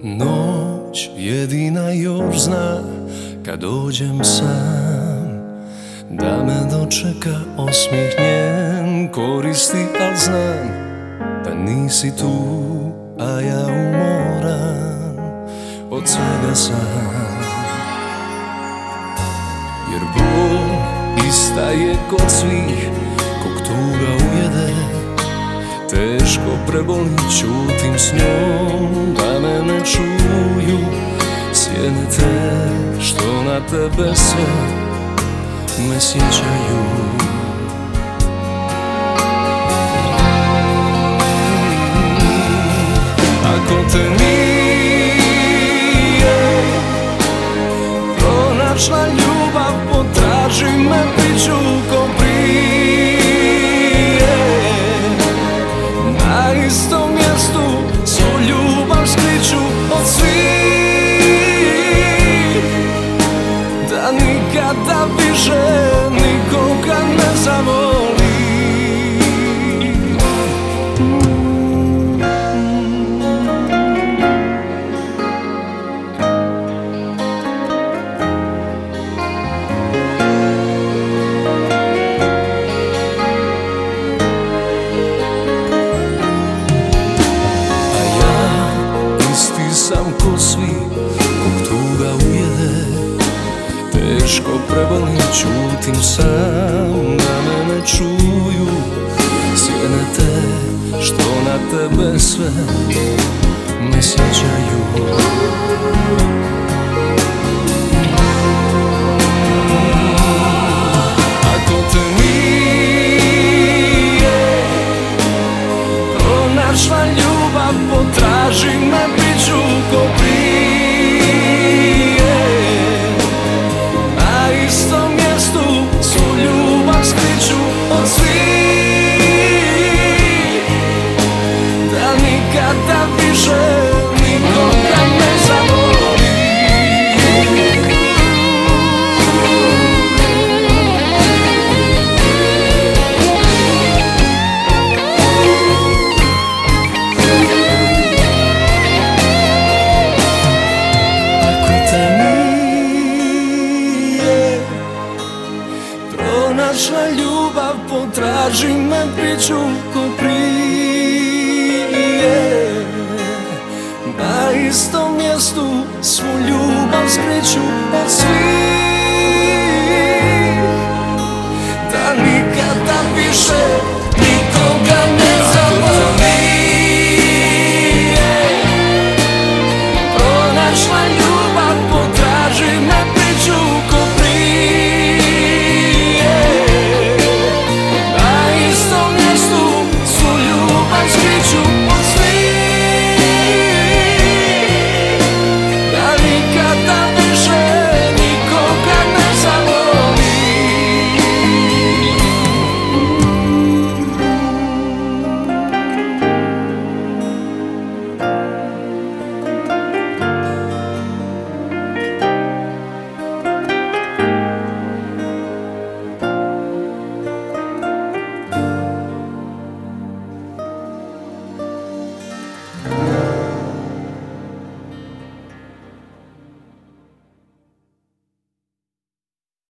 Noć jedina još zna kad dođem sam, da me dočeka osmijeh njen. Koristi, al znam da nisi tu, a ja umoran od svega sam. Jer bol ista je kod svih, kog tuga ujede, teško prebolim, čutim s njom, da me ne čuju sjene te što na tebe sve me sjećaju. Ako te nije pronašla ljubav, potraži me, bit ću ko prije. Na istom mjestu svu ljubav skriću od svih, da nikada više nikoga ne zavolim. Sam ko svi, kog tuga ujede, teško prebolim, čutim sam, da me ne čuju sjene te što na tebe sve me sjećaju. Ako te nije pronašla ljubav, potraži me, bit ću ko prije. Na istom mjestu svu ljubav skriću od svih, da nikada više nikoga ne zavolim. Pronašla ljubav, potraži me, bit ću ko prije. Na istom mjestu svu ljubav skriću od svih, da nikada više